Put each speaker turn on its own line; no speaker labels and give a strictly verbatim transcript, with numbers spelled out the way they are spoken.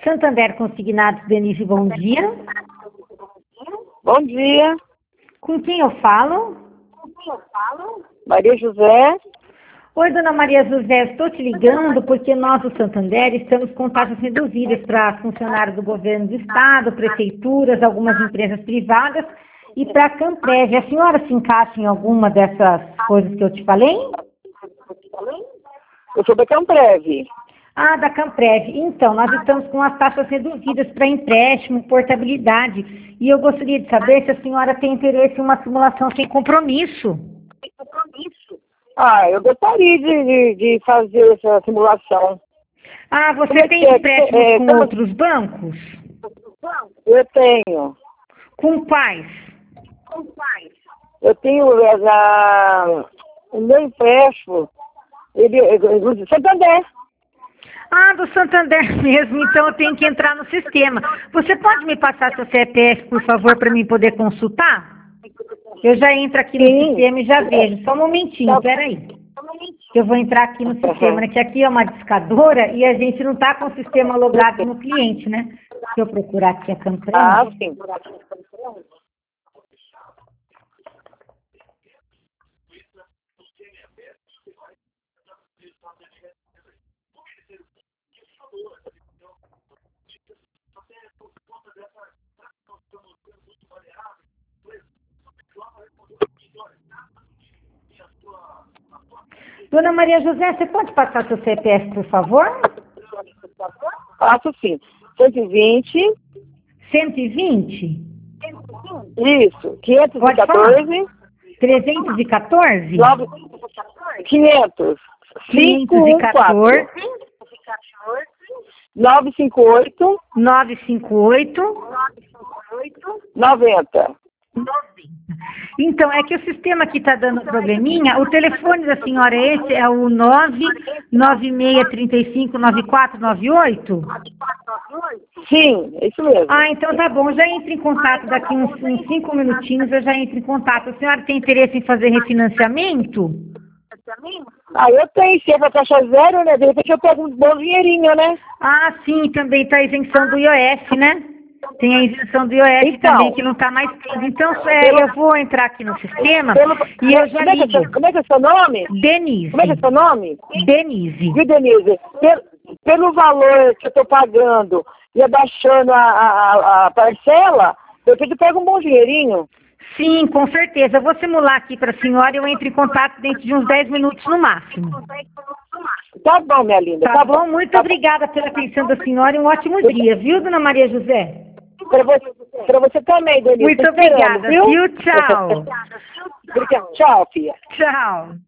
Santander Consignados, Denise, bom dia.
Bom dia.
Com quem eu falo?
Maria José.
Oi, dona Maria José, estou te ligando porque nós, do Santander, estamos com taxas reduzidas para funcionários do governo do estado, prefeituras, algumas empresas privadas e para a Camprev. A senhora se encaixa em alguma dessas coisas que eu te falei?
Eu sou da Camprev.
Ah, da Camprev. Então, nós estamos com as taxas reduzidas para empréstimo, portabilidade. E eu gostaria de saber se a senhora tem interesse em uma simulação sem compromisso.
Ah, eu gostaria de, de, de fazer essa simulação.
Ah, você
Como é
tem
que é?
empréstimos
É,
com
como-
outros bancos?
Eu tenho.
Com quais?
Eu tenho é, na, o meu empréstimo, ele é do Santander.
Ah, do Santander mesmo, então eu tenho que entrar no sistema. Você pode me passar seu C P F, por favor, para mim poder consultar? Eu já entro aqui no
Sim.
sistema e já vejo. Só um momentinho,
Tá.
peraí. Eu vou entrar aqui no sistema, né? Que aqui é uma discadora e a gente não está com o sistema logado no cliente, né? Se eu procurar aqui a Camprev.
Ah, sim.
Dona Maria José, você pode passar seu C P F, por favor?
Faço sim. cento e vinte.
cento e vinte?
Isso. quinhentos e
Pode
quatorze.
trezentos e quatorze?
nove, quinhentos.
quinhentos e quatorze,
nove cinco oito.
novecentos e cinquenta e oito,
noventa.
Então, é que o sistema aqui está dando probleminha. O telefone da senhora é esse? É o nove nove seis três cinco nove quatro nove oito?
Sim, é isso mesmo.
Ah, então tá bom. Eu já entro em contato daqui uns, uns cinco minutinhos, eu já entro em contato. A senhora tem interesse em fazer refinanciamento?
Ah, eu tenho, se é pra taxa zero, né? De repente eu pego um bom dinheirinho, né?
Ah, sim, também está a isenção do I O F, né? Tem a isenção do I O F
Então.
também, que não está mais tendo. Então, é, eu vou entrar aqui no sistema
Pelo-
e eu já
como, é que é seu,
ligo.
como é que é seu nome?
Denise.
Como é que é seu nome?
Denise.
Viu, Denise? Pelo, pelo valor que eu tô pagando e abaixando a, a, a parcela, de repente eu pego um bom dinheirinho.
Sim, com certeza. Eu vou simular aqui para a senhora e eu entro em contato dentro de uns dez minutos no máximo.
Tá bom, minha linda.
Tá bom? Muito
Tá
obrigada pela atenção da senhora e um ótimo dia, viu, dona Maria José?
Pra você, pra você também, Denise.
Muito
Tô esperando,
obrigada, viu? Tchau.
Obrigada. Tchau, filha.
Tchau.